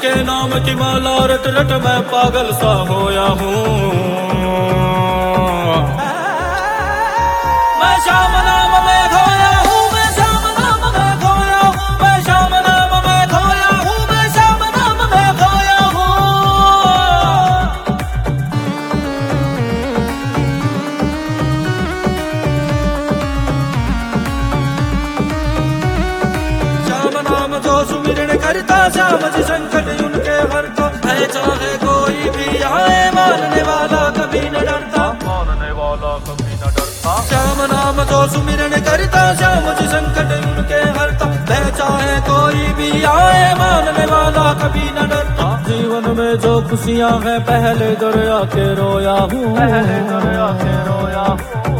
जिनके नाम की माला रट रट मैं पागल सा होया हूँ। मैं श्याम नाम में खोया हूँ, मैं श्याम नाम में खोया हूँ, मैं श्याम नाम में खोया हूँ, मैं श्याम नाम में खोया हूँ। श्याम नाम जो सुमिरन करता, श्याम जी संकट उनके हरता, है चाहे कोई भी आए मानने वाला कभी न डरता, मानने वाला कभी न डरता। श्याम नाम जो सुमिरन करता, श्याम जी संकट उनके हरता, है चाहे कोई भी आए मानने वाला कभी न डरता। जीवन में जो खुशियां हैं पहले दरिया के रोया हूँ, पहले दरिया के रोया हूँ।